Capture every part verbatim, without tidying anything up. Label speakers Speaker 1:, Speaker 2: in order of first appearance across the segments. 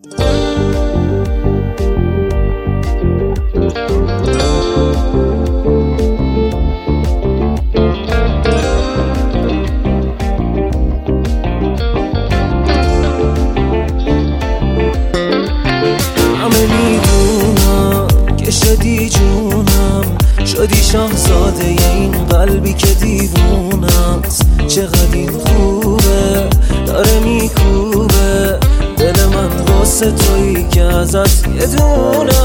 Speaker 1: شدی جونم، شدی شاهزاده این قلبی که دیوونه است. چقدر این خوبه داره میکوبه دل من واسه تویی که ازت یه دونه.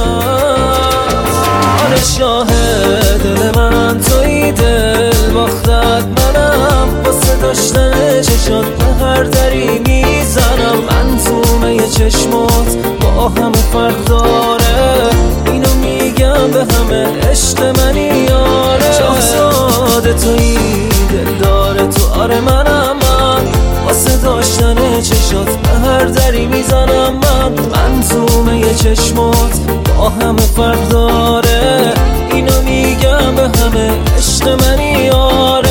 Speaker 1: آره شاهد دل من تویی، دل باختت منم واسه داشتن چشات به هر دری میزنم. منظومه یه چشمات با همه فرق داره، اینو میگم به همه عشق منی یاره. شاهزاده تویی دل داره تو، آره منم من واسه داشتن چشات به هر دری میزنم. من منظومه یه چشمات با همه فرق داره، اینو میگم به همه عشق منی یاره.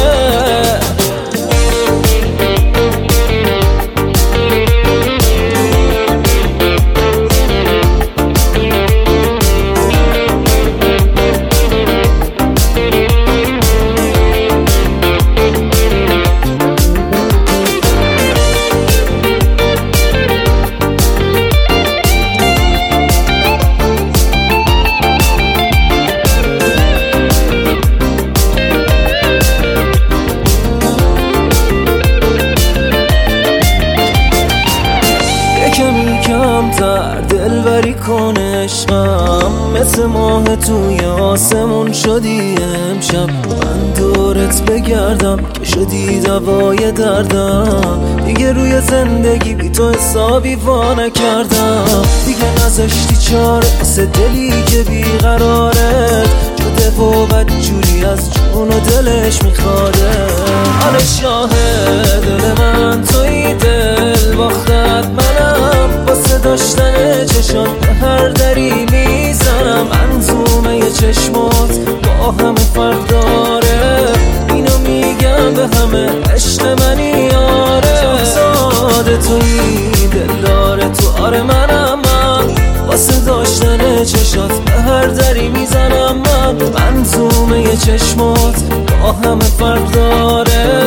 Speaker 1: کمتر دلبری کن عشقم، مثل ماه توی آسمون شدی امشب. من دورت بگردم که شدی دوای دردم، دیگه روی زندگی بی تو حسابی وا نکردم. دیگه نذاشتی چاره واسه دلی که بیقرارت شده و بدجوری از جون و دلش میخواده. آره شاهد دل من تویی، دل باختت منم واسه داشتن چشات به هر دری میزنم. منظومه یه چشمات با همه فرق داره، اینو میگم به همه عشق منی یاره. شاهزاده تویی دل داره تو، آره منم من واسه داشتن چشات به هر دری میزنم. من منظومه یه چشمات با همه فرق داره،